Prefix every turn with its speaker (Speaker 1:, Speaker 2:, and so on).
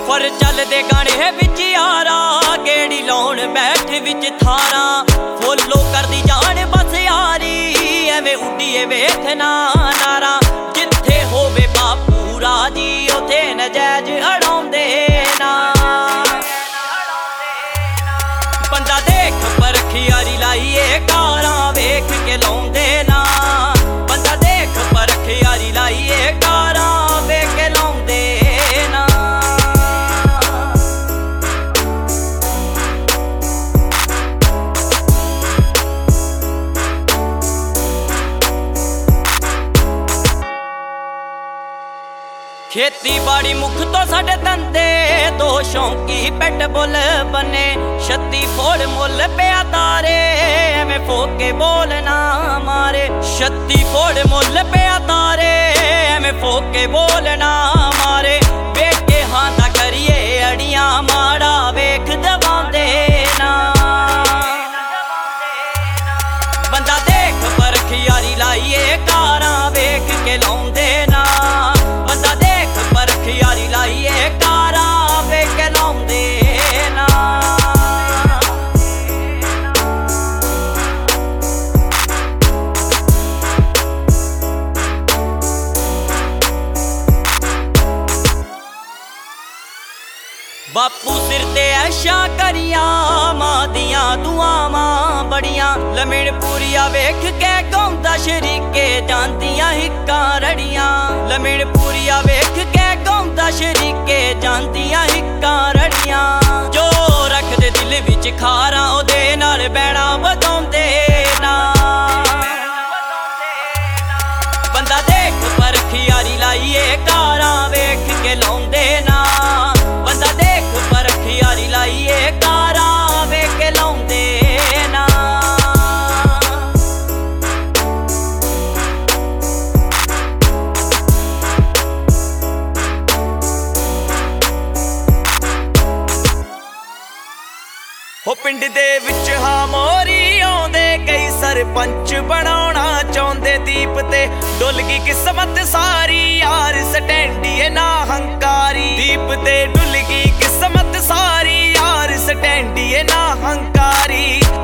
Speaker 1: फर चलदे गाने विच यारा गेड़ी लाउण बैठ विच थारा फॉलो करदी जान बस यारी एवें उड्डीए वेखना नारा जिथे होवे बापू राजी उथे नजैज अड़ाउंदे ना बंदा देख परख यारी लाइए कारां वेख के लाउंदे ना बंदा देख परख यारी लाइए कारां वेख के लाउंदे ना खेती बाड़ी मुख तो साडे धंधे दो शौकी पेट बुल बने 36 फोड़ मुल पिया तारे एवें फोके बोलना मारे 36 फोड़ मुल पिया तारे एवें फोके बोलना मारे बेटे हां दा करिए अड़ियां माड़ा वेख दवांदे ना बंदा देख परख यारी लाइए कारां वेख के लाउंदे ना बंदा देख परख यारी लाइए कारां वेख के लाउंदे ना बापू सिर ते ऐशा करियां मां दियां दुआवां बड़ियां लमिण पूरिया वेख के गौंदा शरीके जानदियां हिक्कां रड़ियां लमिण पूरिया वेख के गौंदा शरीके जानदियां हिक्कां रड़ियां जो रखदे दिल विच खारां ओदे नाल बैणा वधाउंदे ना बंदा देख परख यारी लाइए कारां वेख के लाउंदे ना बंदा देख परख यारी लाइए कारां वेख के लाउंदे ना हो पिंड दे विच हां मोरी आउंदे कई सरपंच बनाउणा चाहुंदे दीप ते डुल गई किस्मत सारी यार स्टैंडीए ना हंकारी दीप ते डुल गई किस्मत सारी यार स्टैंडीए ना हंकारी